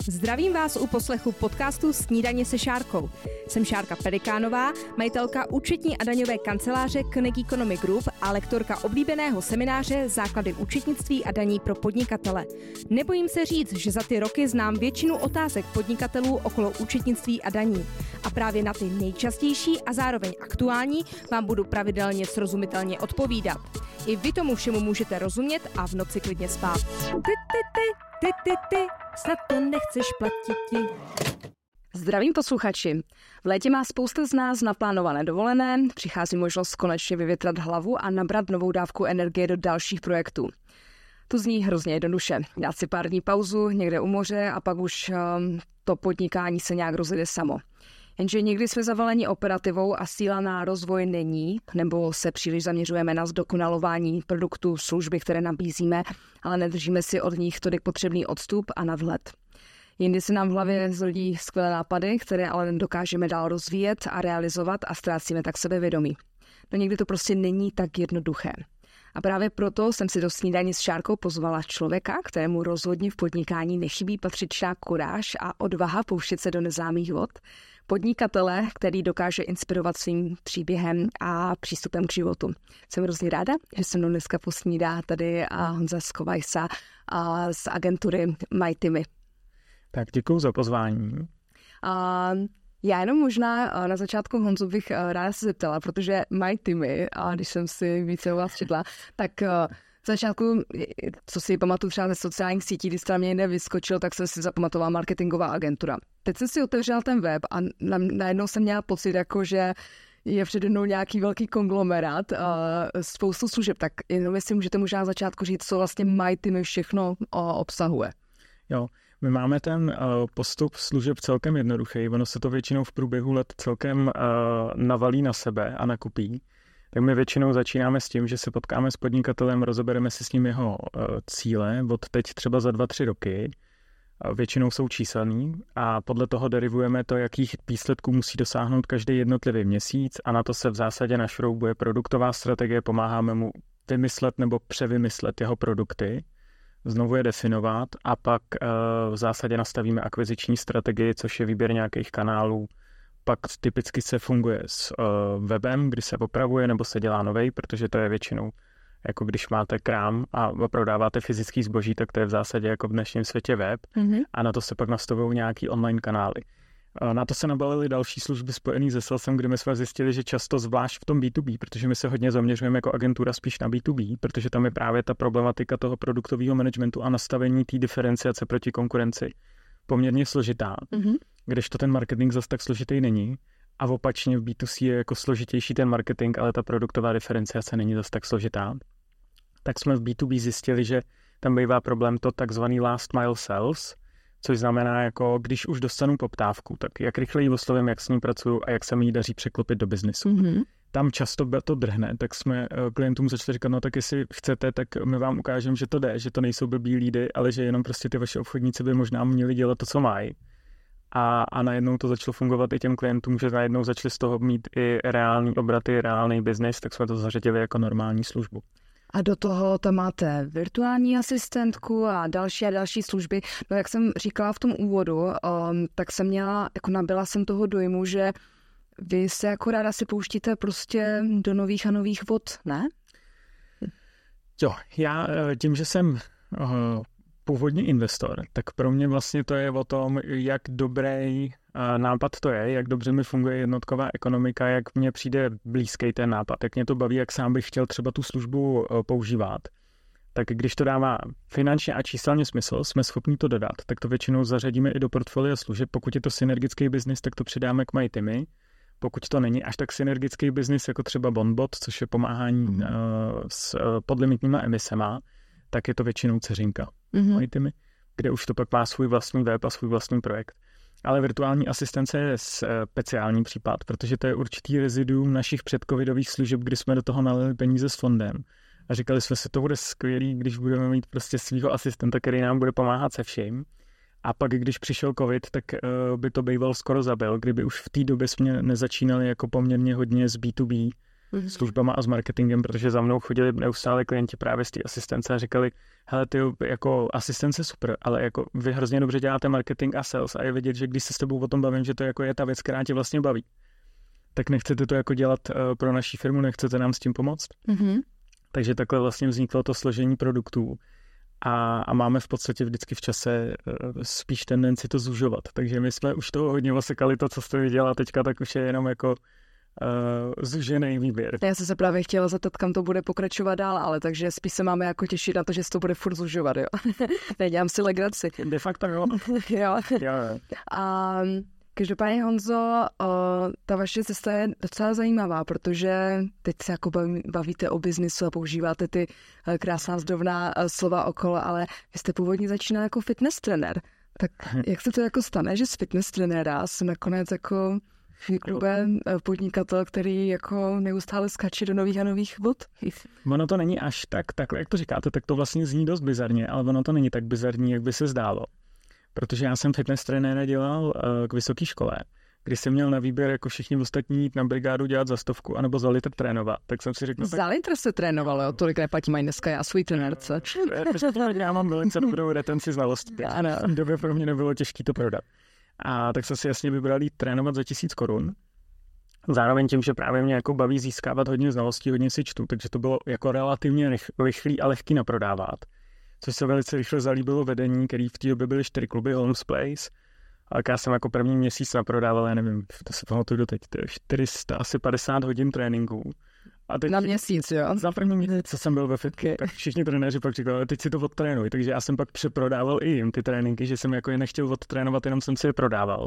Zdravím vás u poslechu podcastu Snídaně se Šárkou. Jsem Šárka Pelikánová, majitelka účetní a daňové kanceláře Koenig Economy Group a lektorka oblíbeného semináře Základy účetnictví a daní pro podnikatele. Nebojím se říct, že za ty roky znám většinu otázek podnikatelů okolo účetnictví a daní. A právě na ty nejčastější a zároveň aktuální vám budu pravidelně srozumitelně odpovídat. I vy tomu všemu můžete rozumět a v noci klidně spát. Ty, snad to nechceš platit. Zdravím posluchači. V létě má spousta z nás naplánované dovolené, přichází možnost konečně vyvětrat hlavu a nabrat novou dávku energie do dalších projektů. To zní hrozně jednoduše. Dát si pár dní pauzu někde u moře a pak už to podnikání se nějak rozjede samo. Jenže někdy jsme zavaleni operativou a síla na rozvoj není, nebo se příliš zaměřujeme na zdokonalování produktů, služby, které nabízíme, ale nedržíme si od nich tolik potřebný odstup a nadhled. Jindy se nám v hlavě zrodí skvělé nápady, které ale nedokážeme dál rozvíjet a realizovat a ztrácíme tak sebevědomí. No někdy to prostě není tak jednoduché. A právě proto jsem si do Snídaně s Šárkou pozvala člověka, kterému rozhodně v podnikání nechybí patřičná kuráž a odvaha pouštět se do neznámých vod. Podnikatele, který dokáže inspirovat svým příběhem a přístupem k životu. Jsem hrozně ráda, že se mnou dneska posnídá tady Honza Skovajsa z agentury MyTimy. Tak děkuju za pozvání. Já jenom možná na začátku Honzu bych ráda se zeptala, protože MyTimy, a když jsem si více o vás četla, tak v začátku, co si pamatuju třeba ze sociálních sítí, když jste na mě někde vyskočil, tak jsem si zapamatovala marketingová agentura. Teď jsem si otevřela ten web a najednou jsem měla pocit, jako že je přede mnou nějaký velký konglomerát, spoustu služeb, tak jenom jestli můžete možná na začátku říct, co vlastně MyTimy všechno obsahuje. Jo, my máme ten postup služeb celkem jednoduchý, ono se to většinou v průběhu let celkem navalí na sebe a nakupí. Tak my většinou začínáme s tím, že se potkáme s podnikatelem, rozebereme si s ním jeho cíle od teď třeba za 2-3 roky. Většinou jsou číselný a podle toho derivujeme to, jakých výsledků musí dosáhnout každý jednotlivý měsíc a na to se v zásadě našroubuje produktová strategie, pomáháme mu vymyslet nebo převymyslet jeho produkty, znovu je definovat a pak v zásadě nastavíme akviziční strategii, což je výběr nějakých kanálů. Pak typicky se funguje s webem, kdy se opravuje nebo se dělá novej, protože to je většinou, jako když máte krám a prodáváte fyzický zboží, tak to je v zásadě jako v dnešním světě web a na to se pak nastavují nějaký online kanály. Na to se nabalily další služby spojené se salesem, kde my jsme zjistili, že často zvlášť v tom B2B, protože my se hodně zaměřujeme jako agentura spíš na B2B, protože tam je právě ta problematika toho produktového managementu a nastavení té diferenciace proti konkurenci poměrně složitá, kdežto ten marketing zase tak složitý není a opačně v B2C je jako složitější ten marketing, ale ta produktová diferenciace není zase tak složitá. Tak jsme v B2B zjistili, že tam bývá problém to takzvaný last mile sales, což znamená, jako když už dostanu poptávku, tak jak rychle ji oslovím, jak s ní pracuju a jak se mi ji daří překlopit do biznesu. Tam často to drhne, tak jsme klientům začali říkat, no tak jestli chcete, tak my vám ukážeme, že to jde, že to nejsou blbý lídy, ale že jenom prostě ty vaše obchodníci by možná měli dělat to, co mají. A najednou to začalo fungovat i těm klientům, že najednou začali z toho mít i reální obraty, reálný biznis, tak jsme to zařadili jako normální službu. A do toho tam máte virtuální asistentku a další služby. No jak jsem říkala v tom úvodu, tak nabyla jsem toho dojmu, že vy se jako ráda si pouštíte prostě do nových a nových vod, ne? Jo, já tím, že jsem původně investor, tak pro mě vlastně to je o tom, jak dobrý nápad to je, jak dobře mi funguje jednotková ekonomika, jak mně přijde blízký ten nápad, jak mě to baví, jak sám bych chtěl třeba tu službu používat. Tak když to dává finančně a číselně smysl, jsme schopni to dodat, tak to většinou zařadíme i do portfolia služeb. Pokud je to synergický biznis, tak to přidáme k MyTimy. Pokud to není až tak synergický biznis, jako třeba BondBot, což je pomáhání s podlimitníma emisema, tak je to většinou dceřinka MyTimy, kde už to pak má svůj vlastní web a svůj vlastní projekt. Ale virtuální asistence je speciální případ, protože to je určitý reziduum našich předcovidových služeb, kdy jsme do toho nalili peníze s fondem. A říkali jsme si, to bude skvělý, když budeme mít prostě svýho asistenta, který nám bude pomáhat se vším. A pak, když přišel covid, tak by to býval skoro zabil, kdyby už v té době jsme nezačínali jako poměrně hodně z B2B službama a s marketingem, protože za mnou chodili neustále klienti právě z té asistence a říkali, hele, ty jako asistence super, ale jako vy hrozně dobře děláte marketing a sales a je vidět, že když se s tebou o tom bavím, že to jako je ta věc, která tě vlastně baví, tak nechcete to jako dělat pro naší firmu, nechcete nám s tím pomoct. Takže takhle vlastně vzniklo to složení produktů a máme v podstatě vždycky v čase spíš tendenci to zužovat. Takže my jsme už toho hodně osekali, to, co jste viděla teďka, tak už je jenom jako zužený výběr. Já jsem se právě chtěla zeptat, kam to bude pokračovat dál, ale takže spíš se máme jako těšit na to, že se to bude furt zužovat, jo. Nedělám si legraci. De facto jo. Jo. A každopádně, Honzo, ta vaše cesta je docela zajímavá, protože teď se jako bavíte o biznisu a používáte ty krásná zdobná slova okolo, ale vy jste původně začínal jako fitness trenér. Tak jak se to jako stane, že z fitness trenéra jsem nakonec jako podnikatel, který jako neustále skáče do nových a nových vod? Ono to není až takhle, jak to říkáte, tak to vlastně zní dost bizarně, ale ono to není tak bizarní, jak by se zdálo. Protože já jsem fitness trenéra dělal k vysoké škole, kdy jsem měl na výběr jako všichni ostatní jít na brigádu dělat za 100 anebo za litr trénovat. Tak jsem si řekl... Za litr se trénovalo, jo? Tolik neplatí mají dneska já svůj trenérce. Já mám velice dobrou retenci znalostí. V době pro mě nebylo těžké to prodat. A tak jsem si jasně vybral jít trénovat za 1000 korun. Zároveň tím, že právě mě jako baví získávat hodně znalostí, hodně si čtu, takže to bylo jako relativně rychlý a lehký naprodávat. Což se velice rychle zalíbilo vedení, který v té době byly 4 kluby Holmes Place. A já jsem jako první měsíc naprodával, já nevím, to se pamatuju doteď, 450 hodin tréninků. A teď, na měsíc, jo? Za první měsíc, co jsem byl ve fitku, tak všichni trenéři pak říkali, teď si to odtrénuj. Takže já jsem pak přeprodával i jim ty tréninky, že jsem jako je nechtěl odtrénovat, jenom jsem si je prodával.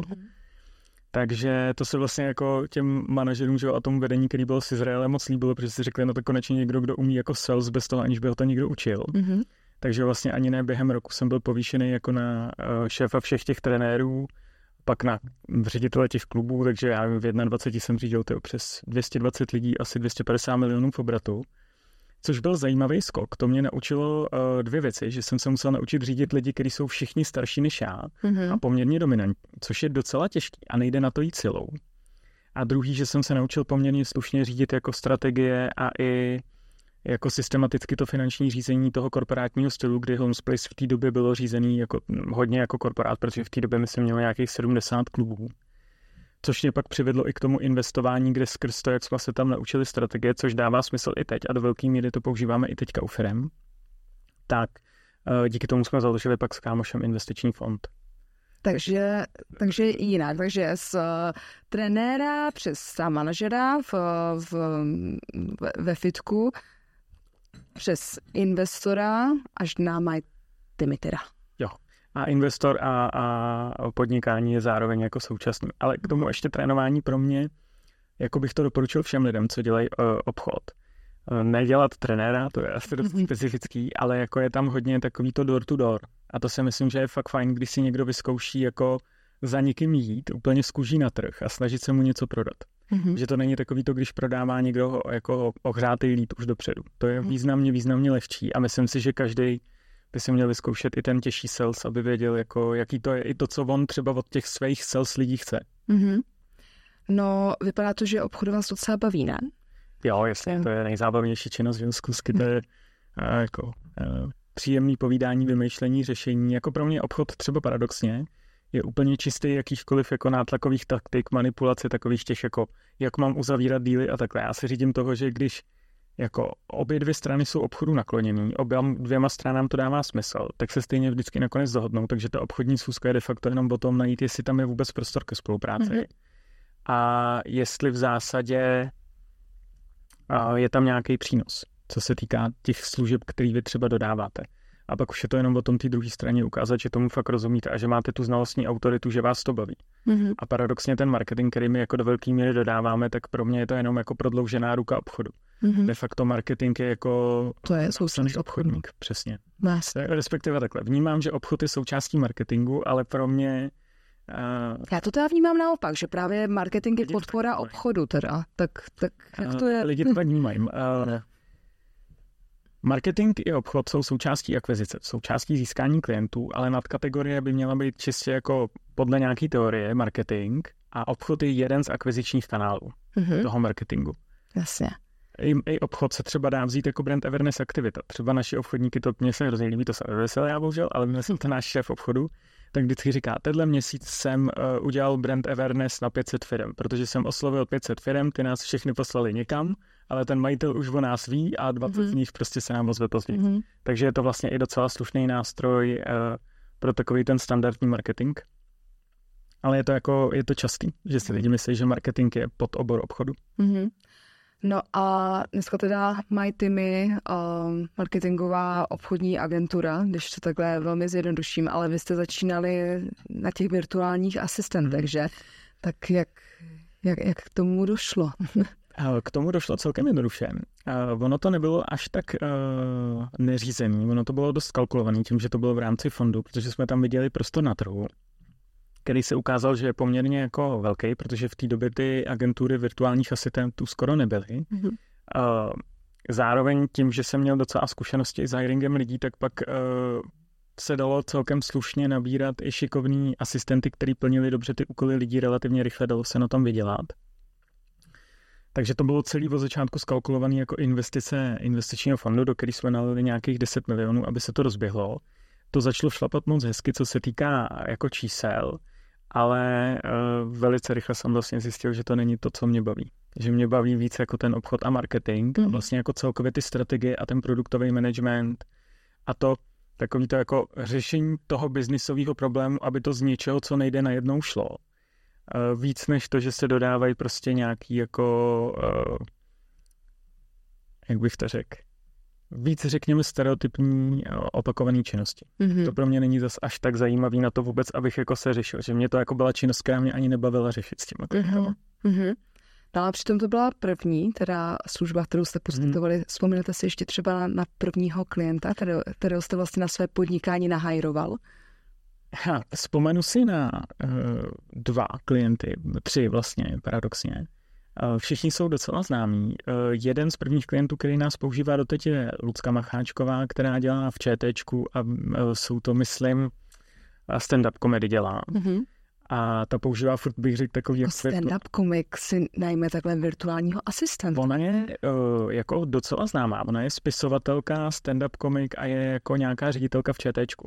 Takže to se vlastně jako těm manažerům, že, a tomu vedení, který byl z Izraele, moc líbilo, protože si řekli, no to konečně někdo, kdo umí jako sales bez toho, aniž by ho to někdo učil. Takže vlastně ani ne během roku jsem byl povýšený jako na šéfa všech těch trenérů, pak na ředitele těch klubů, takže já v 21 jsem řídil přes 220 lidí, asi 250 milionů v obratu, což byl zajímavý skok. To mě naučilo 2 věci, že jsem se musel naučit řídit lidi, kteří jsou všichni starší než já a poměrně dominantní, což je docela těžký a nejde na to jít silou. A druhý, že jsem se naučil poměrně slušně řídit jako strategie a i jako systematicky to finanční řízení toho korporátního stylu, kdy Holmes Place v té době bylo řízený jako, hodně jako korporát, protože v té době myslím mělo nějakých 70 klubů. Což mě pak přivedlo i k tomu investování, kde skrz to, jak jsme se tam naučili strategie, což dává smysl i teď a do velké míry to používáme i teďka u firem. Tak díky tomu jsme založili pak s kámošem investiční fond. Takže jinak, takže z trenéra přes manažera ve fitku přes investora až na majtemitera. Jo. A investor a podnikání je zároveň jako současný. Ale k tomu ještě trénování pro mě, jako bych to doporučil všem lidem, co dělají obchod. Nedělat trenéra, to je asi dost specifický, ale jako je tam hodně takový to door to door. A to si myslím, že je fakt fajn, když si někdo vyzkouší jako za někým jít úplně z kůží na trh a snažit se mu něco prodat. Že to není takový to, když prodává někdo jako ohřátý lít už dopředu. To je významně lehčí a myslím si, že každý by si měl vyzkoušet i ten těžší sales, aby věděl, jako, jaký to je i to, co on třeba od těch svých sales lidí chce. No, vypadá to, že obchod vás docela baví, ne? Jo, jasně, to je nejzábavnější činnost v Zkusky, to je příjemný povídání, vymýšlení, řešení. Jako pro mě obchod třeba paradoxně je úplně čistý jakýchkoliv jako nátlakových taktik, manipulace takových těch jako, jak mám uzavírat díly a takhle. Já si řídím toho, že když jako obě 2 strany jsou obchodu nakloněný, oběma 2 stranám to dává smysl, tak se stejně vždycky nakonec dohodnou, takže ta obchodní schůzka je de facto jenom o tom najít, jestli tam je vůbec prostor ke spolupráci. A jestli v zásadě je tam nějaký přínos, co se týká těch služeb, který vy třeba dodáváte. A pak už je to jenom o tom té druhé straně ukázat, že tomu fakt rozumíte a že máte tu znalostní autoritu, že vás to baví. A paradoxně ten marketing, který my jako do velké míry dodáváme, tak pro mě je to jenom jako prodloužená ruka obchodu. De facto marketing je jako to je součástí obchodník, přesně. Respektive takhle. Vnímám, že obchod je součástí marketingu, ale pro mě já to teda vnímám naopak, že právě marketing je podpora obchodu teda. Tak jak to je? Lidi to tak vnímají. Marketing i obchod jsou součástí akvizice, součástí získání klientů, ale nadkategorie by měla být čistě jako podle nějaký teorie marketing a obchod je jeden z akvizičních kanálů toho marketingu. Jasně. i obchod se třeba dá vzít jako brand awareness aktivita. Třeba naši obchodníky, to mě se hrozně líbí, to se veselé, já bohužel, ale měl jsem to náš šéf obchodu, tak vždycky říká, tenhle měsíc jsem udělal brand awareness na 500 firm, protože jsem oslovil 500 firm, ty nás všechny poslali někam, ale ten majitel už o nás ví a 20 z nich prostě se nám ozve později. Takže je to vlastně i docela slušný nástroj pro takový ten standardní marketing. Ale je to častý, že si lidi myslí, že marketing je pod obor obchodu. No a dneska teda mají týmy marketingová obchodní agentura, když to takhle velmi zjednoduším, ale vy jste začínali na těch virtuálních asistentech, že? Tak jak k tomu došlo? K tomu došlo celkem jednoduše. Ono to nebylo až tak neřízený, ono to bylo dost kalkulovaný tím, že to bylo v rámci fondu, protože jsme tam viděli prostor na trhu, který se ukázal, že je poměrně jako velký, protože v té době ty agentury virtuálních asistentů skoro nebyly. Zároveň tím, že jsem měl docela zkušenosti s hiringem lidí, tak pak se dalo celkem slušně nabírat i šikovní asistenty, který plnili dobře ty úkoly lidí relativně rychle, dalo se na tom vydělat. Takže to bylo celý od začátku skalkulovaný jako investičního fondu, do který jsme nalili nějakých 10 milionů, aby se to rozběhlo. To začalo šlapat moc hezky, co se týká jako čísel, ale velice rychle jsem vlastně zjistil, že to není to, co mě baví. Že mě baví víc jako ten obchod a marketing, vlastně jako celkově ty strategie a ten produktový management a to takový to jako řešení toho biznisového problému, aby to z něčeho, co nejde, najednou šlo. Víc než to, že se dodávají prostě nějaký jako, jak bych to řekl, víc, řekněme, stereotypní opakované činnosti. To pro mě není zas až tak zajímavý na to vůbec, abych jako se řešil, že mě to jako byla činnost, která mě ani nebavila řešit s těma klientama. No ale přitom to byla první, teda služba, kterou jste poskytovali. Vzpomínáte si ještě třeba na prvního klienta, kterého jste vlastně na své podnikání nahajroval? Vzpomenu si na 2 klienty, 3 vlastně, paradoxně. Všichni jsou docela známí. Jeden z prvních klientů, který nás používá doteď, je Lucka Macháčková, která dělá v ČTčku a jsou to, myslím, stand-up komedy dělá. A ta používá furt, bych řekl, takový... Stand-up komik si najme takhle virtuálního asistenta. Ona je jako docela známá. Ona je spisovatelka, stand-up komik a je jako nějaká ředitelka v ČTčku.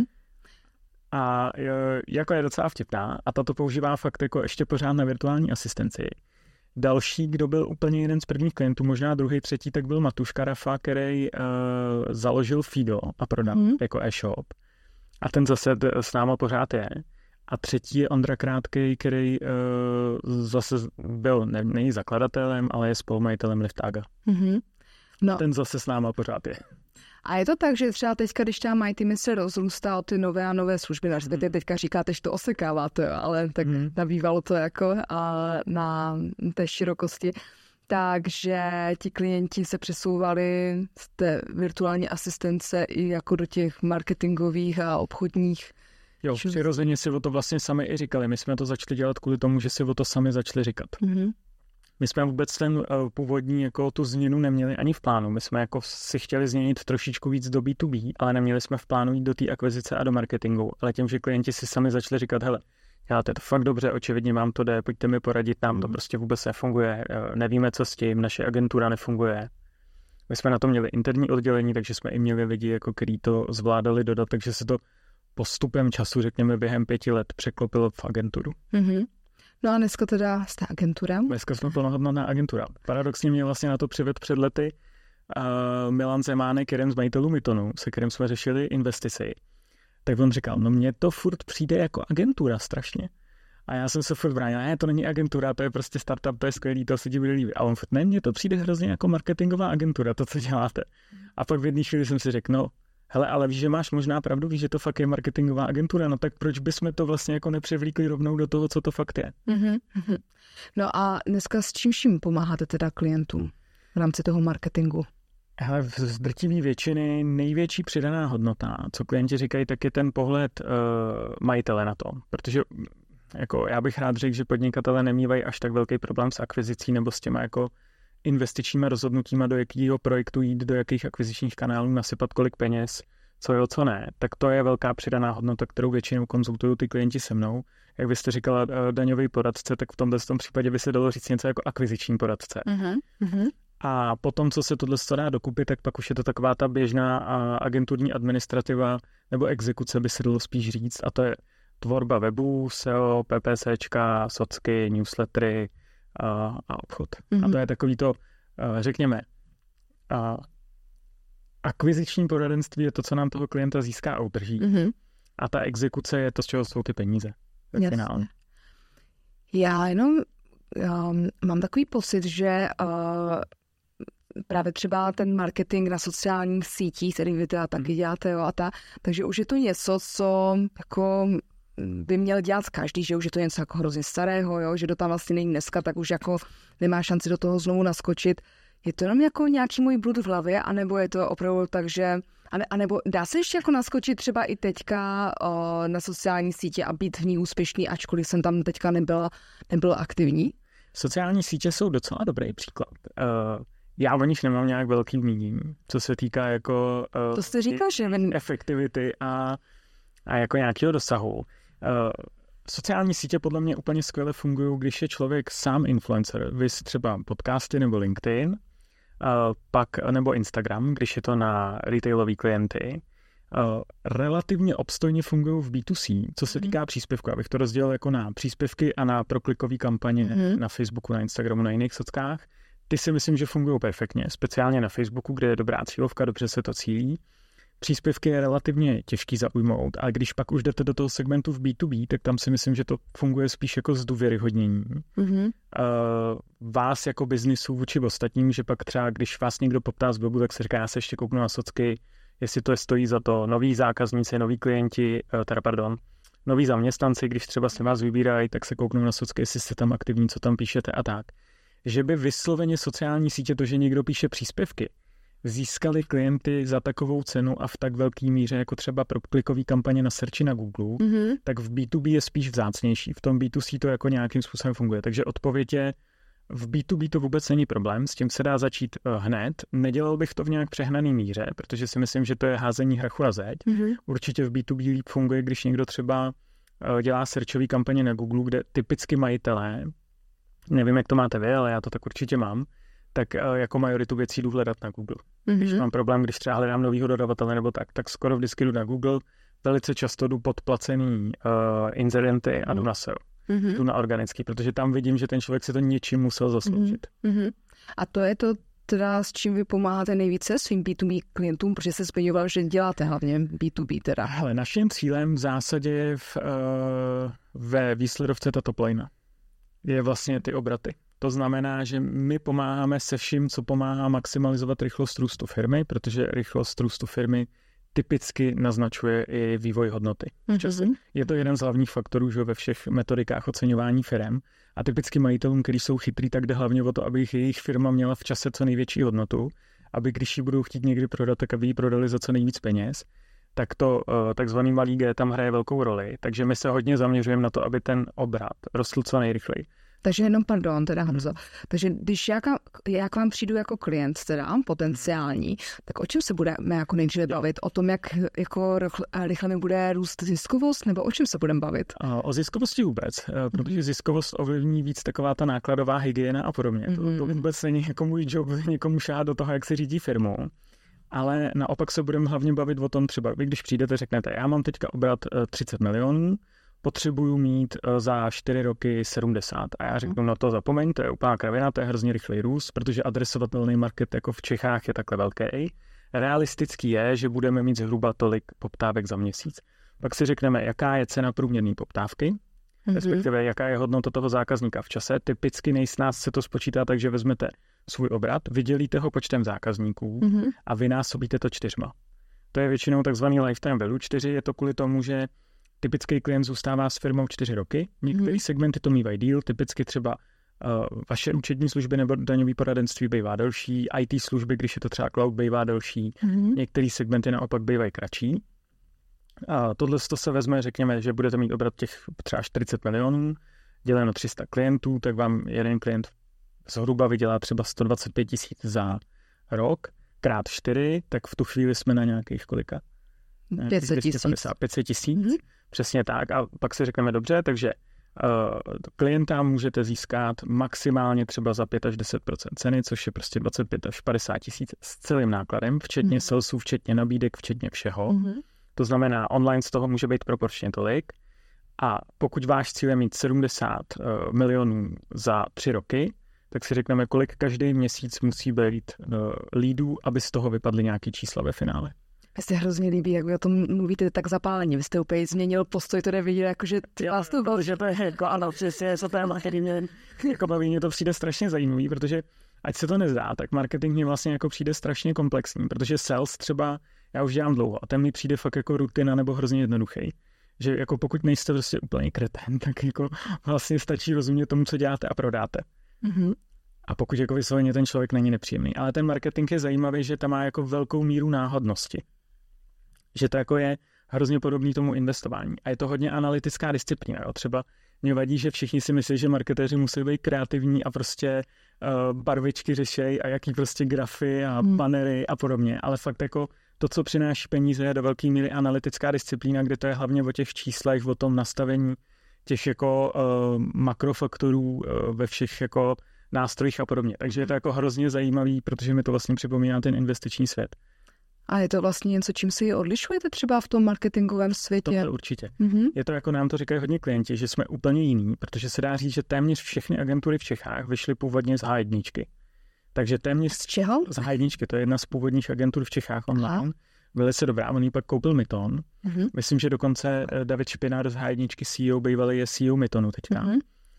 A jako je docela vtipná a ta to používá fakt jako ještě pořád na virtuální asistenci. Další, kdo byl úplně jeden z prvních klientů, možná druhý, třetí, tak byl Matuš Karafa, který založil Fido a prodal jako e-shop. A ten zase s náma pořád je. A třetí je Ondra Krátkej, který zase byl, není zakladatelem, ale je spolumajitelem Liftaga. No. Ten zase s náma pořád je. A je to tak, že třeba teďka, když tam mají týmy se rozrůstá o ty nové a nové služby, respektive teďka říkáte, že to osekáváte, ale tak nabývalo to jako a na té širokosti. Takže ti klienti se přesouvali z té virtuální asistence i jako do těch marketingových a obchodních. Jo, přirozeně si o to vlastně sami i říkali. My jsme to začali dělat kvůli tomu, že si o to sami začali říkat. My jsme vůbec ten původní jako tu změnu neměli ani v plánu. My jsme jako si chtěli změnit trošičku víc do B2B, ale neměli jsme v plánu jít do té akvizice a do marketingu. Ale tím, že klienti si sami začali říkat, hele, děláte to fakt dobře, očividně vám to jde, pojďte mi poradit, nám to prostě vůbec nefunguje, nevíme, co s tím, naše agentura nefunguje. My jsme na to měli interní oddělení, takže jsme i měli lidi, jako který to zvládali dodat, takže se to postupem času, řekněme během 5 let, překlopilo v agenturu. No a dneska teda jste agentura? Dneska jsme plnohodnotná agentura. Paradoxně mě vlastně na to přivedl před lety Milan Zemánek, jeden z majitelů Mytonu, se kterým jsme řešili investici. Tak on říkal, no mně to furt přijde jako agentura strašně. A já jsem se furt bránil, ne, to není agentura, to je prostě startup, to je skvělý, to se ti bude líbit. A on furt, ne, mně to přijde hrozně jako marketingová agentura, to, co děláte. A pak v jedné chvíli jsem si řekl, no, hele, ale víš, že máš možná pravdu, víš, že to fakt je marketingová agentura, no tak proč bychom to vlastně jako nepřevlíkli rovnou do toho, co to fakt je? No a dneska s čím pomáháte teda klientům v rámci toho marketingu? Hele, z drtivé většiny největší přidaná hodnota, co klienti říkají, tak je ten pohled majitele na to, protože jako já bych rád řekl, že podnikatelé nemývají až tak velký problém s akvizicí nebo s těma jako investičníma rozhodnutíma, do jakého projektu jít, do jakých akvizičních kanálů nasypat kolik peněz, co jo, co ne. Tak to je velká přidaná hodnota, kterou většinou konzultují ty klienti se mnou. Jak vy jste říkala daňový poradce, tak v tomto případě by se dalo říct něco jako akviziční poradce. A potom, co se tohle dá dokupit, tak pak už je to taková ta běžná agenturní administrativa nebo exekuce, by se dalo spíš říct. A to je tvorba webů, SEO, PPCčka, socky, newslettery a obchod. A to je takový to, řekněme, akviziční poradenství je to, co nám toho klienta získá a udrží. A ta exekuce je to, z čeho jsou ty peníze. Já jenom mám takový pocit, že právě třeba ten marketing na sociálních sítích, který vy teda taky děláte, jo, takže už je to něco, co jako by měl dělat každý, že už je to něco jako hrozně starého, jo, že to tam vlastně není dneska, tak už jako nemá šanci do toho znovu naskočit. Je to jenom jako nějaký můj blud v hlavě, anebo je to opravdu tak, že anebo dá se ještě jako naskočit třeba i teďka na sociální sítě a být v ní úspěšný, ačkoliv jsem tam teďka nebyla aktivní? Sociální sítě jsou docela dobrý příklad. Já o nich nemám nějak velký mínění, co se týká jako to jste říkal, že efektivity a jako nějakého dosahu. Sociální sítě podle mě úplně skvěle fungují, když je člověk sám influencer, vys třeba podcasty nebo LinkedIn, pak nebo Instagram, když je to na retailový klienty. Relativně obstojně fungují v B2C, co se týká příspěvku. Abych to rozdělil jako na příspěvky a na proklikové kampaně na Facebooku, na Instagramu, na jiných sockách. Ty si myslím, že fungují perfektně, speciálně na Facebooku, kde je dobrá cílovka, dobře se to cílí. Příspěvky je relativně těžký zaujmout, a když pak už jdete do toho segmentu v B2B, tak tam si myslím, že to funguje spíš jako zdůvěryhodnění. Vás jako biznisu vůči ostatním, že pak třeba, když vás někdo poptá z blogu, tak se říká, já se ještě kouknu na socky, jestli to stojí za to, noví zákazníci, noví klienti, noví zaměstnanci, když třeba si vás vybírají, tak se kouknou na socky, jestli jste tam aktivní, co tam píšete a tak. Že by vysloveně sociální sítě, to, že někdo píše příspěvky, získali klienty za takovou cenu a v tak velký míře, jako třeba pro klikový kampaně na searchi na Google, tak v B2B je spíš vzácnější. V tom B2C to jako nějakým způsobem funguje. Takže odpověď je, v B2B to vůbec není problém, s tím se dá začít hned. Nedělal bych to v nějak přehnaný míře, protože si myslím, že to je házení hrachu na zeď. Určitě v B2B líp funguje, když někdo třeba dělá searchový kampaně na Google, kde typicky majitelé, nevím, jak to máte vy, ale já to tak určitě mám, tak jako majoritu věcí jdu hledat na Google. Když mám problém, když třeba hledám novýho dodavatele nebo tak skoro vždycky jdu na Google, velice často jdu podplacený inzerenty a jdu na SEO. Jdu na organický, protože tam vidím, že ten člověk si to něčím musel zasloužit. A to je to teda, s čím vy pomáháte nejvíce svým B2B klientům, protože se zmiňoval, že děláte hlavně B2B teda. Hele, naším cílem v zásadě je ve výsledovce ta topline. Je vlastně ty obraty. To znamená, že my pomáháme se vším, co pomáhá maximalizovat rychlost růstu firmy, protože rychlost růstu firmy typicky naznačuje i vývoj hodnoty. Je to jeden z hlavních faktorů, že ve všech metodikách oceňování firem. A typicky majitelům, kteří jsou chytrý, tak jde hlavně o to, aby jejich firma měla v čase co největší hodnotu, aby když ji budou chtít někdy prodat, tak aby ji prodali za co nejvíc peněz. Tak to takzvaný malý G tam hraje velkou roli. Takže my se hodně zaměřujeme na to, aby ten obrat rostl co nejrychleji. Takže jenom Honzo. Takže když já k vám přijdu jako klient teda potenciální, tak o čem se budeme jako nejdříve bavit? O tom, jak jako rychle mi bude růst ziskovost, nebo o čem se budeme bavit? O ziskovosti vůbec, protože ziskovost ovlivní víc taková ta nákladová hygiena a podobně. To vůbec není jako můj job někomu šát do toho, jak se řídí firmu. Ale naopak se budeme hlavně bavit o tom, třeba vy když přijdete, řeknete, já mám teďka obrat 30 milionů, potřebuju mít za 4 roky 70. A já řeknu, no to zapomeň, to je úplná kravina, to je hrozně rychlý růst, protože adresovatelný market jako v Čechách je takhle velký. Realistický je, že budeme mít zhruba tolik poptávek za měsíc. Pak si řekneme, jaká je cena průměrné poptávky, respektive jaká je hodnota toho zákazníka v čase. Typicky nejsnáz se to spočítá tak, že vezmete svůj obrat, vydělíte ho počtem zákazníků a vynásobíte to 4. To je většinou takzvaný lifetime value 4, je to kvůli tomu, že typický klient zůstává s firmou 4 roky. Některé segmenty to mývají díl, typicky třeba vaše účetní služby nebo daňový poradenství bývá delší, IT služby, když je to třeba cloud, bývá delší. Některé segmenty naopak bývají kratší. A tohle se vezme, řekněme, že budete mít obrat těch třeba 40 milionů, děleno 300 klientů, tak vám jeden klient zhruba vydělá třeba 125 000 za rok, krát 4, tak v tu chvíli jsme na nějakých kolika? 500 000. 500 000, přesně tak. A pak si řekneme, dobře, takže klienta můžete získat maximálně třeba za 5 až 10% ceny, což je prostě 25 až 50 tisíc s celým nákladem, včetně salesů, včetně nabídek, včetně všeho. To znamená, online z toho může být proporčně tolik. A pokud váš cíl je mít 70 milionů za 3 roky, tak si řekneme, kolik každý měsíc musí být leadů, aby z toho vypadly nějaký čísla ve finále. Mně se hrozně líbí, jak vy o tom mluvíte tak zapáleně. Vy jste úplně změnil postoj, to neviděl, jakože vás to bylo. Že to je jako, ano, přesně, co to je marketing. Jako baví, mně to přijde strašně zajímavý, protože ať se to nezdá, tak marketing mě vlastně jako přijde strašně komplexní, protože sales třeba, já už dělám dlouho a ten mi přijde fakt jako rutina nebo hrozně jednoduchý. Že jako pokud nejste prostě úplně kretén, tak jako vlastně stačí rozumět tomu, co děláte a prodáte. A pokud jako vysloveně ten člověk není nepříjemný. Ale ten marketing je zajímavý, že tam má jako velkou míru náhodnosti. Že to jako je hrozně podobný tomu investování. A je to hodně analytická disciplína. Jo? Třeba mě vadí, že všichni si myslí, že marketéři musí být kreativní a prostě barvičky řešej a jaký prostě grafy a bannery a podobně. Ale fakt jako to, co přináší peníze, je do velké míry analytická disciplína, kde to je hlavně o těch číslech, o tom nastavení těch jako makrofaktorů ve všech jako nástrojích a podobně. Takže je to jako hrozně zajímavý, protože mi to vlastně připomíná ten investiční svět. A je to vlastně něco, čím si odlišujete třeba v tom marketingovém světě? To určitě. Je to jako nám to říkají hodně klienti, že jsme úplně jiní, protože se dá říct, že téměř všechny agentury v Čechách vyšly původně z H1. Takže téměř z čeho? Z H1, to je jedna z původních agentur v Čechách online. Velice dobrá, on jí pak koupil Myton. Myslím, že dokonce David Špinár z H1 CEO bývalý je CEO Mytonu teďka.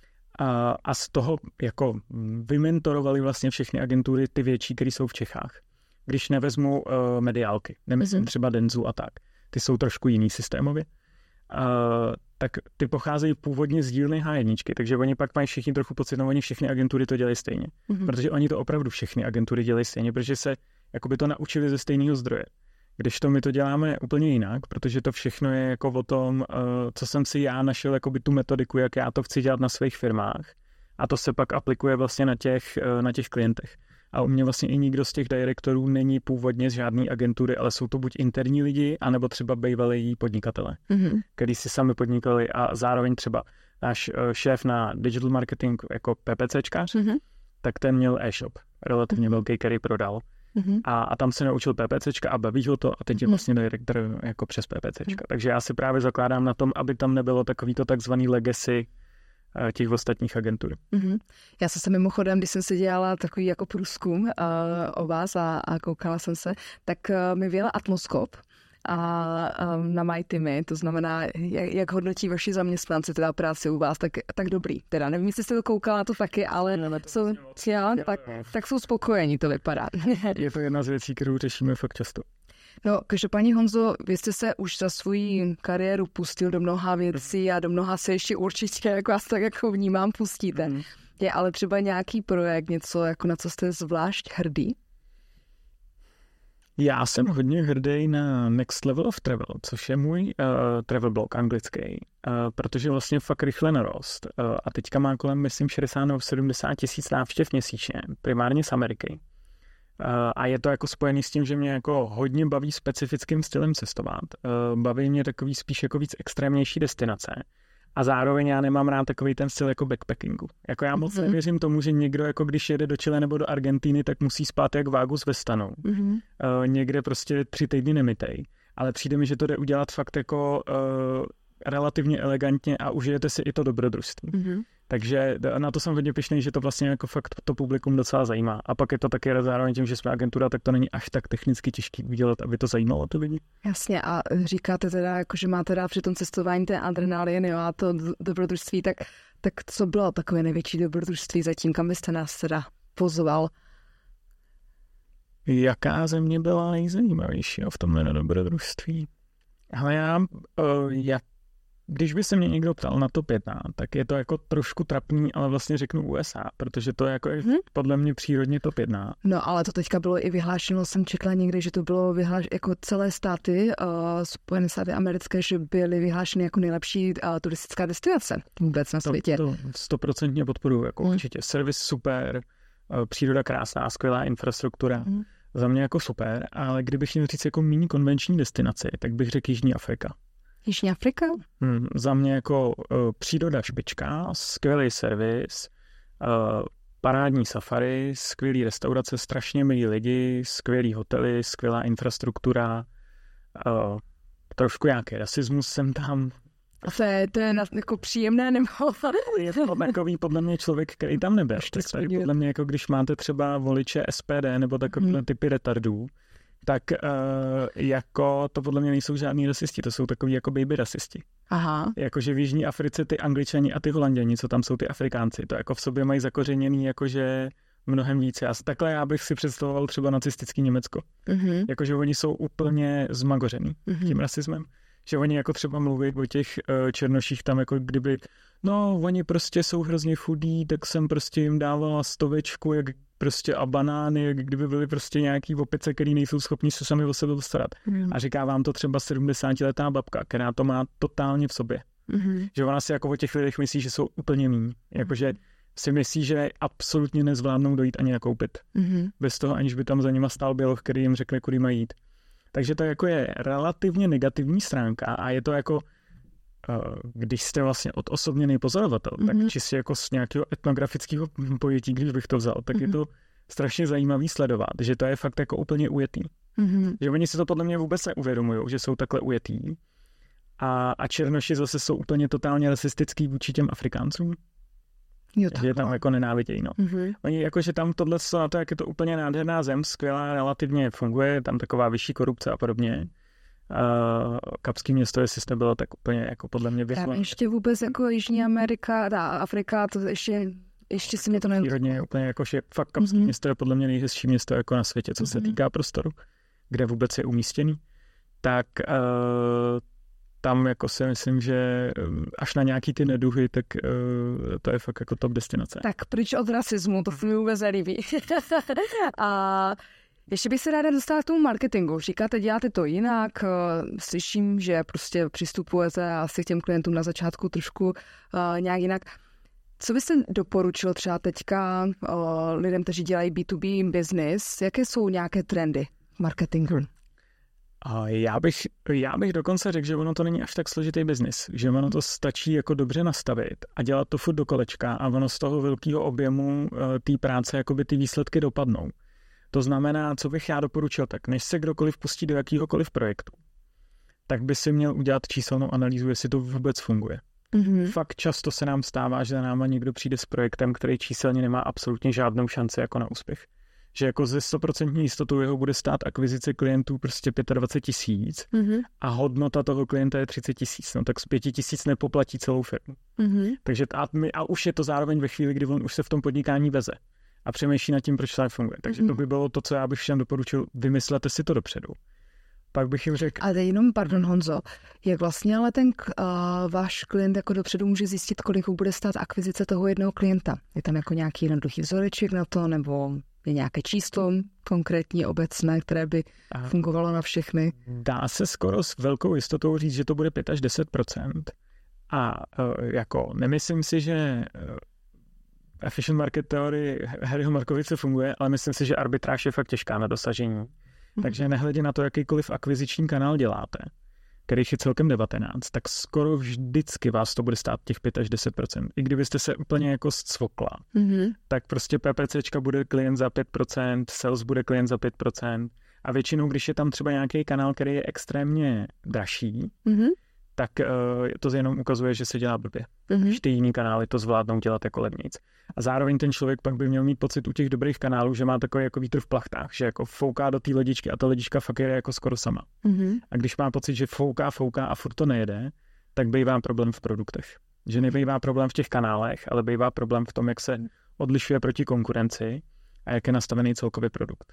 A z toho jako vymentorovali vlastně všechny agentury, ty větší, které jsou v Čechách. Když nevezmu mediálky, nemyslím třeba Denzu a tak. Ty jsou trošku jiný systémově. Tak ty pocházejí původně z dílny H1, takže oni pak mají všichni trochu pocit, no oni všechny agentury to dělají stejně. Protože oni to opravdu všechny agentury dělají stejně, protože se jakoby to naučili ze stejného zdroje. Když to my to děláme úplně jinak, protože to všechno je jako o tom, co jsem si já našel jakoby tu metodiku, jak já to chci dělat na svých firmách. A to se pak aplikuje vlastně na těch klientech. A u mě vlastně i nikdo z těch direktorů není původně z žádný agentury, ale jsou to buď interní lidi, anebo třeba bývalí podnikatele, který si sami podnikali a zároveň třeba náš šéf na digital marketing jako PPCčkař, tak ten měl e-shop, relativně velký, který prodal. A tam se naučil PPCčka a baví ho to a teď je vlastně direktor jako přes PPCčka. Takže já si právě zakládám na tom, aby tam nebylo takovýto takzvaný legacy těch ostatních agentur. Já jsem se mimochodem, když jsem si dělala takový jako průzkum o vás a koukala jsem se, tak mi vyjela Atmoskop a na MyTeamy, to znamená, jak hodnotí vaši zaměstnanci teda práci u vás, tak dobrý. Teda nevím, jestli jste to koukala to taky, ale tak jsou spokojení, to vypadá. Je to jedna z věcí, kterou řešíme fakt často. No, každopádně Honzo, vy jste se už za svou kariéru pustil do mnoha věcí a do mnoha se ještě určitě, jako vás tak jako vnímám, pustíte. Je ale třeba nějaký projekt, něco, jako na co jste zvlášť hrdý? Já jsem hodně hrdý na Next Level of Travel, což je můj travel blog anglický, protože vlastně fakt rychle narost. A teďka má kolem, myslím, 60 nebo 70 tisíc návštěv měsíčně, primárně z Ameriky. A je to jako spojený s tím, že mě jako hodně baví specifickým stylem cestovat. Baví mě takový spíš jako víc extrémnější destinace. A zároveň já nemám rád takový ten styl jako backpackingu. Jako já moc nevěřím tomu, že někdo jako když jede do Chile nebo do Argentíny, tak musí spát jak vágus ve stanu. Někde prostě 3 týdny nemytej. Ale přijde mi, že to jde udělat fakt jako relativně elegantně a užijete si i to dobrodružství. Takže na to jsem hodně pyšnej, že to vlastně jako fakt to publikum docela zajímá. A pak je to taky zároveň tím, že jsme agentura, tak to není až tak technicky těžký udělat, aby to zajímalo ty lidi. Jasně, a říkáte teda, jako, že máte rád při tom cestování ten adrenalin, jo, a to dobrodružství, tak co bylo takové největší dobrodružství zatím, kam byste nás teda pozval? Jaká země byla nejzajímavější v tomhle dobrodružství? Ale když by se mě někdo ptal na top 1, tak je to jako trošku trapný, ale vlastně řeknu USA, protože to je jako podle mě přírodně top 1. No ale to teďka bylo i vyhlášeno, jsem četla někde, že to bylo vyhlášeno, jako celé státy, Spojené státy americké, že byly vyhlášeny jako nejlepší turistická destinace vůbec na světě. To 100% podporuji, jako určitě. Servis super, příroda krásná, skvělá infrastruktura. Za mě jako super, ale kdybych měl říct jako méně konvenční destinaci, tak bych řekl Jižní Afrika. Jižní Afrika? Za mě jako příroda špička, skvělý servis, parádní safari, skvělý restaurace, strašně milí lidi, skvělý hotely, skvělá infrastruktura, trošku nějaký rasismus jsem tam. A to je jako příjemné, nebo? Je to takový podle mě člověk, který tam nebyl. Tak tady podle mě, jako když máte třeba voliče SPD nebo takové typy retardů, tak jako to podle mě nejsou žádní rasisti, to jsou takový jako baby rasisti. Aha. Jakože v Jižní Africe ty Angličani a ty Holanděni, co tam jsou ty Afrikánci, to jako v sobě mají zakořeněný jakože mnohem více. Takhle já bych si představoval třeba nacistický Německo. Jakože oni jsou úplně zmagořený tím rasismem. Že oni jako třeba mluví o těch černoších tam jako kdyby, no oni prostě jsou hrozně chudí, tak jsem prostě jim dávala 100, jak prostě a banány, jak kdyby byly prostě nějaký opice, který nejsou schopní se sami o sebe postarat. A říká vám to třeba 70letá babka, která to má totálně v sobě. Že ona si jako o těch lidech myslí, že jsou úplně míň. Jakože si myslí, že absolutně nezvládnou dojít ani nakoupit. Bez toho, aniž by tam za nima stál běloch, který jim řekne, kudy mají jít. Takže to jako je relativně negativní stránka a je to jako, když jste vlastně odosobněný pozorovatel, tak čistě jako z nějakého etnografického pojetí, když bych to vzal, tak je to strašně zajímavý sledovat, že to je fakt jako úplně ujetý. Že oni si to podle mě vůbec neuvědomují, že jsou takhle ujetý. A černoši zase jsou úplně totálně rasistický vůči těm Afrikáncům. Je tam jako nenávidějí, no. Oni jakože tam tohle, na to, jak je to úplně nádherná zem, skvělá, relativně funguje, tam taková vyšší korupce a podobně. Kapský město, jestli jste bylo, tak úplně jako podle mě vyslal. Ještě vůbec jako Jižní Amerika a Afrika, to ještě si mě to nevím. Přírodně úplně jakože fakt Kapský město je podle mě nejhezčí město jako na světě, co se týká prostoru, kde vůbec je umístěný. Tak tam jako si myslím, že až na nějaký ty neduhy, tak to je fakt jako top destinace. Tak pryč od rasismu, to se mi vůbec nelíbí. A ještě bych se ráda dostala k tomu marketingu. Říkáte, děláte to jinak, slyším, že prostě přistupujete asi k těm klientům na začátku trošku nějak jinak. Co byste doporučil třeba teďka lidem, kteří dělají B2B business? Jaké jsou nějaké trendy marketingu? A já bych dokonce řekl, že ono to není až tak složitý biznis, že ono to stačí jako dobře nastavit a dělat to furt do kolečka a ono z toho velkého objemu té práce jakoby ty výsledky dopadnou. To znamená, co bych já doporučil, tak než se kdokoliv pustí do jakýhokoliv projektu, tak by si měl udělat číselnou analýzu, jestli to vůbec funguje. Fakt často se nám stává, že za náma někdo přijde s projektem, který číselně nemá absolutně žádnou šanci jako na úspěch. Že jako ze 100% jistotou jeho bude stát akvizice klientů prostě 25 000 a hodnota toho klienta je 30 000. No tak z 5 000 nepoplatí celou firmu. Takže a už je to zároveň ve chvíli, kdy on už se v tom podnikání veze a přemýšlí nad tím, proč to funguje. Takže to by bylo to, co já bych všem doporučil, vymyslete si to dopředu. Pak bych jim řekl... Ale jenom, pardon Honzo, jak vlastně ale ten váš klient jako dopředu může zjistit, kolik bude stát akvizice toho jednoho klienta? Je tam jako nějaký jednoduchý vzoreček na to, nebo je nějaké číslo konkrétní, obecné, které by fungovalo na všechny? Dá se skoro s velkou jistotou říct, že to bude 5 až 10%. A jako nemyslím si, že efficient market theory Harryho Markovice funguje, ale myslím si, že arbitráž je fakt těžká na dosažení. Takže nehledě na to, jakýkoliv akviziční kanál děláte, kterých je celkem 19, tak skoro vždycky vás to bude stát těch 5 až 10%. I kdybyste se úplně jako scvokla, tak prostě PPCčka bude klient za 5%, sales bude klient za 5% a většinou, když je tam třeba nějaký kanál, který je extrémně dražší, tak to jenom ukazuje, že se dělá blbě. Když ty jiný kanály to zvládnou dělat jako levnějc. A zároveň ten člověk pak by měl mít pocit u těch dobrých kanálů, že má takový jako vítr v plachtách, že jako fouká do té lodičky a ta lodička fakt jede jako skoro sama. A když má pocit, že fouká a furt to nejede, tak bývá problém v produktech. Že nebývá problém v těch kanálech, ale bývá problém v tom, jak se odlišuje proti konkurenci a jak je nastavený celkový produkt.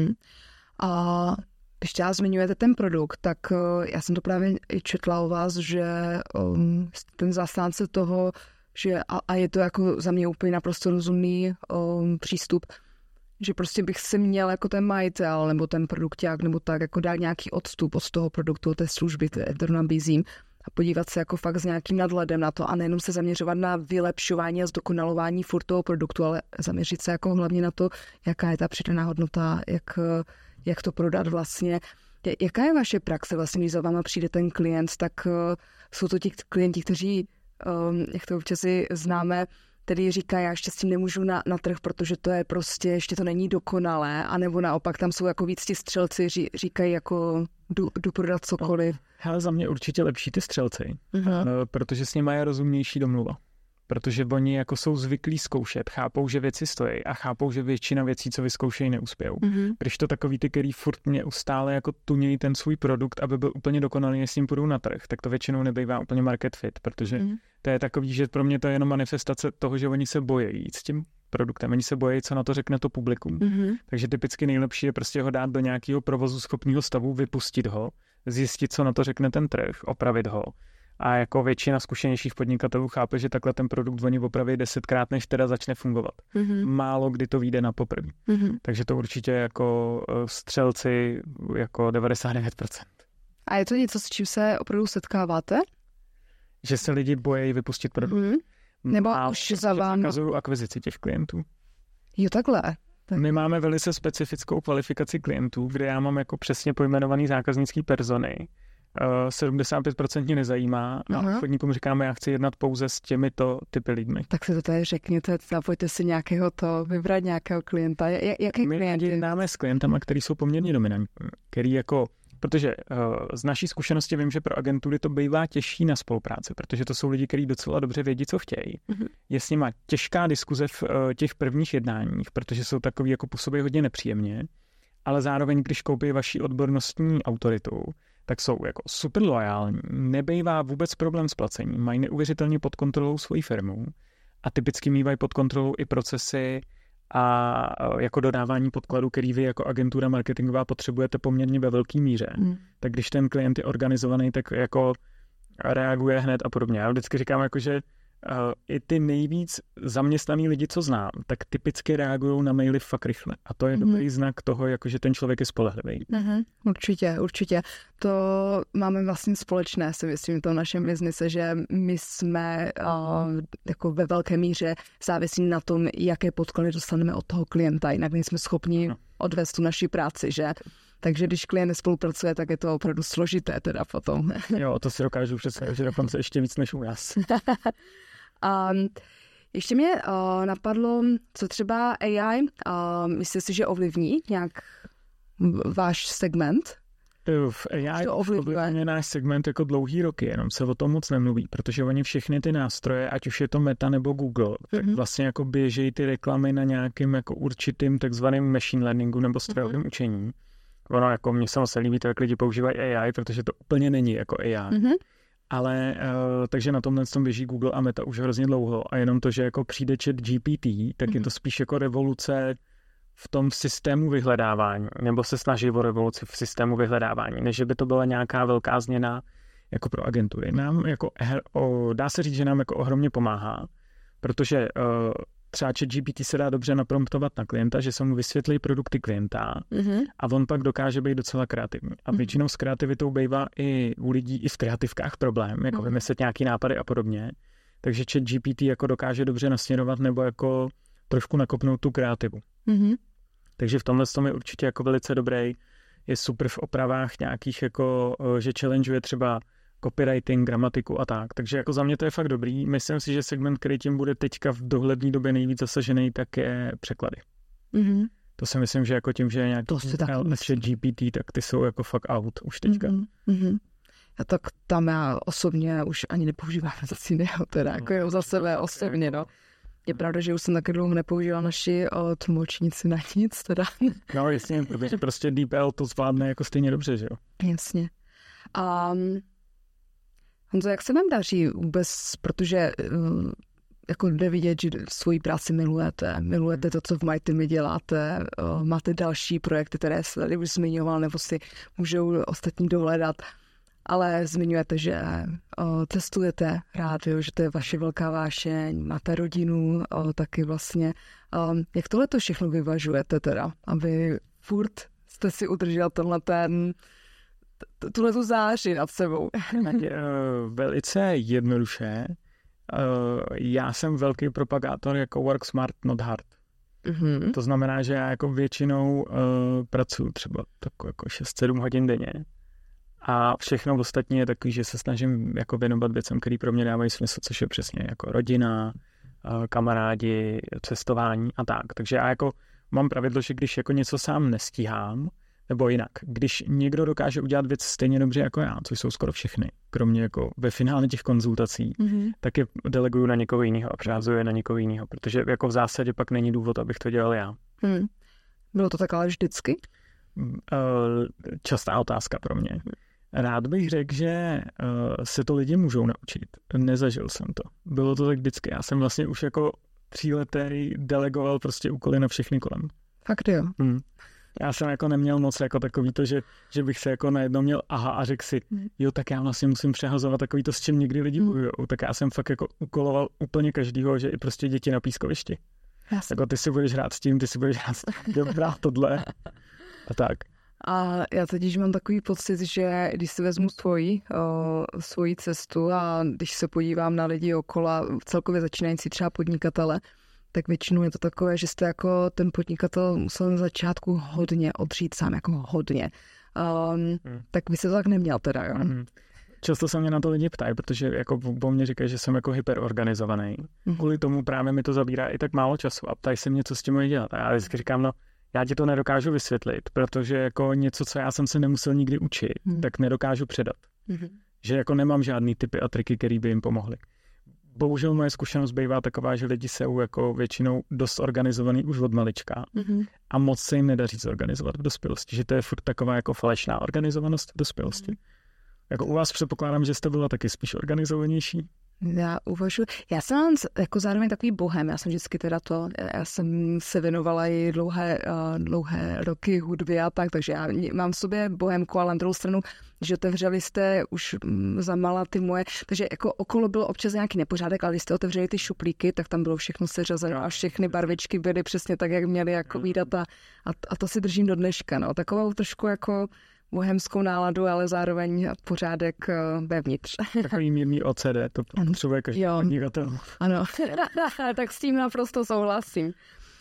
A když třeba zmiňujete ten produkt, tak já jsem to právě i četla u vás, že ten zastánce toho, že a je to jako za mě úplně naprosto rozumný přístup, že prostě bych si měl jako ten majitel nebo ten produkták nebo tak jako dát nějaký odstup od toho produktu, od té služby, kterou nabízím a podívat se jako fakt s nějakým nadhledem na to a nejenom se zaměřovat na vylepšování a zdokonalování furt toho produktu, ale zaměřit se jako hlavně na to, jaká je ta přidaná hodnota, jak to prodat vlastně. Jaká je vaše praxe vlastně, když za váma přijde ten klient, tak jsou to ti klienti, kteří, jak to občas si známe, tedy říkají, já ještě s tím nemůžu na trh, protože to je prostě, ještě to není dokonalé, anebo naopak tam jsou jako víc ti střelci, říkají jako jdu prodat cokoliv. Hele, za mě určitě lepší ty střelci, protože s nimi je rozumnější domluva. Protože oni jako jsou zvyklí zkoušet, chápou, že věci stojí a chápou, že většina věcí, co vyzkoušejí, neuspějou. Když to takový ty, který furt neustále jako tunějí ten svůj produkt, aby byl úplně dokonalý, s ním půjdou na trh, tak to většinou nebývá úplně market fit, protože to je takový, že pro mě to je jenom manifestace toho, že oni se bojí jít s tím produktem, oni se bojí, co na to řekne to publikum. Takže typicky nejlepší je prostě ho dát do nějakého provozu schopného stavu, vypustit ho, zjistit, co na to řekne ten trh, opravit ho. A jako většina zkušenějších podnikatelů chápe, že takhle ten produkt oni opraví 10krát, než teda začne fungovat. Málo kdy to vyjde na poprvé. Takže to určitě jako střelci jako 99%. A je to něco, s čím se opravdu setkáváte? Že se lidi bojí vypustit produkt. Nebo už za vám zakazují akvizici těch klientů. Jo, takhle. Tak. My máme velice specifickou kvalifikaci klientů, kde já mám jako přesně pojmenovaný zákaznický persony. 75% mě nezajímá a obchodníkům říkáme, já chci jednat pouze s těmito typy lidmi. Tak si to tady řekněte, zapojte si vybrat nějakého klienta. Jaký my klient? My jednáme s klientama, který jsou poměrně dominantní, který jako, protože z naší zkušenosti vím, že pro agentury to bývá těžší na spolupráci, protože to jsou lidi, kteří docela dobře vědí, co chtějí. Je s nima těžká diskuze v těch prvních jednáních, protože jsou takový jako působí hodně nepříjemně, ale zároveň, když koupí vaši odbornostní autoritu, tak jsou jako super loajální, nebejvá vůbec problém s placením, mají neuvěřitelně pod kontrolou svoji firmu a typicky mývají pod kontrolou i procesy a jako dodávání podkladů, který vy jako agentura marketingová potřebujete poměrně ve velké míře. Tak když ten klient je organizovaný, tak jako reaguje hned a podobně. Já vždycky říkám, jako, že i ty nejvíc zaměstnaný lidi, co znám, tak typicky reagují na maily fakt rychle. A to je dobrý znak toho, jako, že ten člověk je spolehlivý. Určitě. To máme vlastně společné, si myslím, v tom našem biznise, že my jsme jako ve velké míře závisí na tom, jaké podklady dostaneme od toho klienta, jinak nejsme schopni odvést tu naši práci, že? Takže když klient nespolupracuje, tak je to opravdu složité teda potom. Jo, to si dokážu představit, že dokonce ještě víc než u nás. Ještě mě napadlo, co třeba AI, myslíte si, že ovlivní nějak váš segment? V AI ovlivňuje náš segment jako dlouhý roky, jenom se o tom moc nemluví, protože oni všechny ty nástroje, ať už je to Meta nebo Google, tak vlastně jako běžejí ty reklamy na nějakým jako určitým takzvaným machine learningu nebo strojovým učení. Ono jako mně se líbí to, jak lidi používají AI, protože to úplně není jako AI. Ale takže na tomhle tom běží Google a Meta už hrozně dlouho a jenom to, že jako přijde ChatGPT, tak je to spíš jako revoluce v tom systému vyhledávání, nebo se snaží o revoluci v systému vyhledávání, než by to byla nějaká velká změna jako pro agentury. Nám jako, dá se říct, že nám jako ohromně pomáhá, protože třeba ChatGPT se dá dobře napromptovat na klienta, že se mu vysvětlí produkty klienta a on pak dokáže být docela kreativní. A většinou s kreativitou bývá i u lidí i v kreativkách problém, jako vymyslet nějaký nápady a podobně. Takže ChatGPT jako dokáže dobře nasměrovat nebo jako trošku nakopnout tu kreativu. Takže v tomhle tom je určitě jako velice dobrý. Je super v opravách nějakých jako, že challengeuje třeba copywriting, gramatiku a tak. Takže jako za mě to je fakt dobrý. Myslím si, že segment, který tím bude teďka v dohledné době nejvíc zasažený, tak je překlady. To si myslím, že jako tím, že je nějaký GPT, tak ty jsou jako fakt out už teďka. A tak tam já osobně už ani nepoužívám nic jiného, teda jako za sebe osobně, no. Je pravda, že už jsem taky dlouho nepoužíval naši tlumočníci na nic, teda. No jasně, protože prostě DeepL to zvládne jako stejně dobře, že jo? Jasně. Honzo, jak se vám daří vůbec, protože jako jde vidět, že svoji práci milujete to, co v MyTeam děláte, máte další projekty, které jste už zmiňoval, nebo si můžou ostatní dohledat, ale zmiňujete, že cestujete rád, jo, že to je vaše velká vášeň, máte rodinu, taky vlastně. Jak tohle to všechno vyvažujete teda, aby furt jste si udržel tuhletu záři nad sebou? Velice jednoduše. Já jsem velký propagátor jako work smart, not hard. Mm-hmm. To znamená, že já jako většinou pracuji třeba jako 6-7 hodin denně a všechno ostatní je takový, že se snažím jako věnovat věcem, které pro mě dávají smysl, což je přesně jako rodina, kamarádi, cestování a tak. Takže já jako mám pravidlo, že když jako něco sám nestíhám, nebo jinak, když někdo dokáže udělat věc stejně dobře jako já, což jsou skoro všechny, kromě jako ve finále těch konzultací, tak je deleguju na někoho jiného a přehazuju na někoho jiného, protože jako v zásadě pak není důvod, abych to dělal já. Bylo to tak ale vždycky? Častá otázka pro mě. Rád bych řekl, že se to lidi můžou naučit. Nezažil jsem to. Bylo to tak vždycky. Já jsem vlastně už jako 3letý delegoval prostě úkoly na všechny kolem. Fakt jo. Já jsem jako neměl moc jako takový to, že bych se jako najednou měl a řekl si, jo, tak já vlastně musím přehazovat takový to, s čím někdy lidi bojujou. Tak já jsem fakt jako úkoloval úplně každýho, že i prostě děti na pískovišti. Jako ty si budeš hrát s tím, hrát tohle a tak. A já totiž mám takový pocit, že když si vezmu svoji cestu a když se podívám na lidi okolo, celkově začínající třeba podnikatele, tak většinou je to takové, že jste jako ten podnikatel musel na začátku hodně odřít sám, jako hodně. Tak by se to tak neměl teda, jo? Často se mě na to lidi ptají, protože jako po mně říkají, že jsem jako hyperorganizovaný. Kvůli tomu právě mi to zabírá i tak málo času a ptají se mě, co s tím mají dělat. A já vždycky říkám, no, já ti to nedokážu vysvětlit, protože jako něco, co já jsem se nemusel nikdy učit, tak nedokážu předat. Že jako nemám žádný typy a triky, které by jim pomohly. Bohužel moje zkušenost bývá taková, že lidi jsou jako většinou dost organizovaný už od malička a moc se jim nedaří zorganizovat v dospělosti, že to je furt taková jako falešná organizovanost v dospělosti. Jako u vás předpokládám, že jste byla taky spíš organizovanější. Já uvažuji. Já jsem jako zároveň takový bohem. Já jsem vždycky já jsem se věnovala i dlouhé roky hudbě a tak, takže já mám v sobě bohemku, ale na druhou stranu, že otevřeli jste už zamala ty moje, takže jako okolo bylo občas nějaký nepořádek, ale když jste otevřeli ty šuplíky, tak tam bylo všechno seřazeno a všechny barvičky byly přesně tak, jak měly jako výdat a to si držím do dneška, no. Takovou trošku jako bohemskou náladu, ale zároveň pořádek vevnitř. Takový mírný OCD, to potřebuje každý podnikatel. Ano, tak s tím naprosto souhlasím.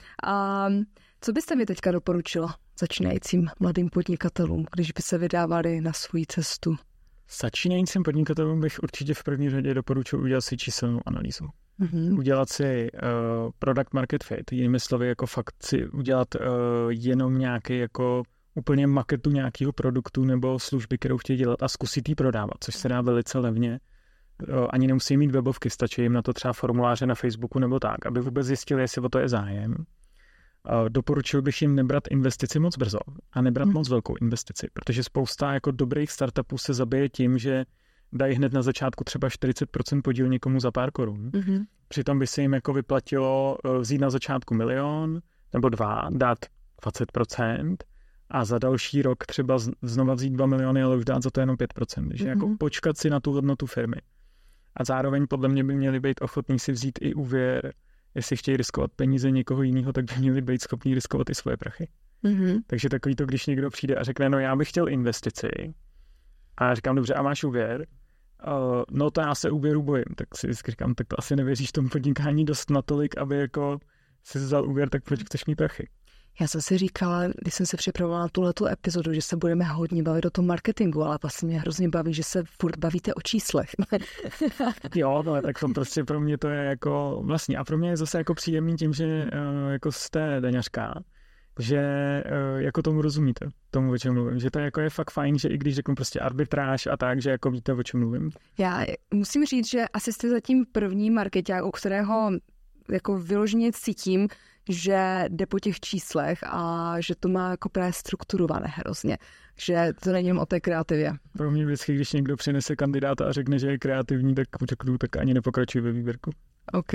A co byste mi teďka doporučila začínajícím mladým podnikatelům, když by se vydávali na svou cestu? Začínajícím podnikatelům bych určitě v první řadě doporučil udělat si číselnou analýzu. Udělat si product market fit, jinými slovy jako fakt si udělat jenom nějaký jako úplně maketu nějakého produktu nebo služby, kterou chtějí dělat a zkusit ji prodávat, což se dá velice levně. Ani nemusí mít webovky, stačí jim na to třeba formuláře na Facebooku nebo tak, aby vůbec zjistili, jestli o to je zájem. Doporučil bych jim nebrat investici moc brzo a nebrat moc velkou investici, protože spousta jako dobrých startupů se zabije tím, že dají hned na začátku třeba 40% podíl někomu za pár korun. Přitom by se jim jako vyplatilo vzít na začátku 1 milion nebo 2, dát 20%, a za další rok třeba znova vzít 2 miliony, ale už dát za to jenom 5%. Takže jako počkat si na tu hodnotu firmy. A zároveň podle mě by měli být ochotní si vzít i úvěr, jestli chtějí riskovat peníze někoho jiného, tak by měli být schopní riskovat i svoje prachy. Takže takový to, když někdo přijde a řekne, no já bych chtěl investici. A já říkám, dobře, a máš úvěr? No to já se úvěru bojím. Tak si říkám, tak to asi nevěříš tomu podnikání dost natolik, aby jako si vzal úvěr, tak proč chceš mít prachy? Já jsem si říkala, když jsem se připravovala na tuhletu epizodu, že se budeme hodně bavit o tom marketingu, ale vlastně mě hrozně baví, že se furt bavíte o číslech. Jo, no, tak to prostě pro mě to je jako vlastně a pro mě je zase jako příjemný tím, že jako jste daňařka, že jako tomu rozumíte, tomu, o čem mluvím, že to jako je fakt fajn, že i když řeknu prostě arbitráž a tak, že jako víte, o čem mluvím. Já musím říct, že asi jste zatím první markeťák, u kterého jako vyloženě cítím, že jde po těch číslech a že to má jako právě strukturované hrozně. Že to není jen o té kreativě. Pro mě vždycky, když někdo přinese kandidáta a řekne, že je kreativní, tak řeknu, tak ani nepokračuji ve výběrku. OK.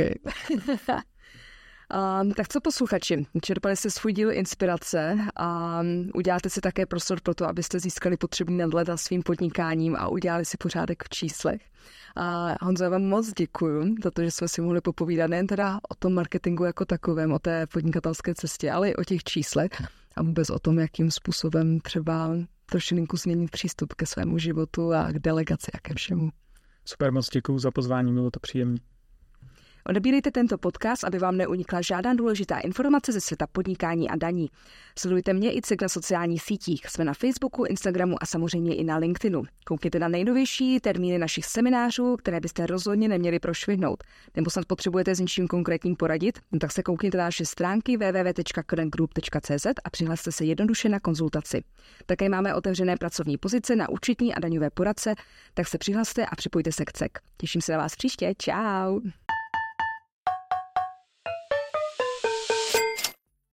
Tak co posluchači? Čerpali jste svůj díl inspirace a uděláte si také prostor pro to, abyste získali potřebný nadhled nad svým podnikáním a udělali si pořádek v číslech. A Honzo, já vám moc děkuju za to, že jsme si mohli popovídat nejen teda o tom marketingu jako takovém, o té podnikatelské cestě, ale i o těch číslech a vůbec o tom, jakým způsobem třeba trošilinku změnit přístup ke svému životu a k delegaci a ke všemu. Super, moc děkuju za pozvání, bylo to příjemné. Odebírejte tento podcast, aby vám neunikla žádná důležitá informace ze světa podnikání a daní. Sledujte mě i Cykl na sociálních sítích. Jsme na Facebooku, Instagramu a samozřejmě i na LinkedInu. Koukněte na nejnovější termíny našich seminářů, které byste rozhodně neměli prošvihnout. Nebo snad potřebujete s něčím konkrétním poradit? No tak se koukněte na naše stránky www.currentgroup.cz a přihlaste se jednoduše na konzultaci. Také máme otevřené pracovní pozice na účetní a daňové poradce, tak se přihlaste a připojte se k CEK. Těším se na vás příště. Čau!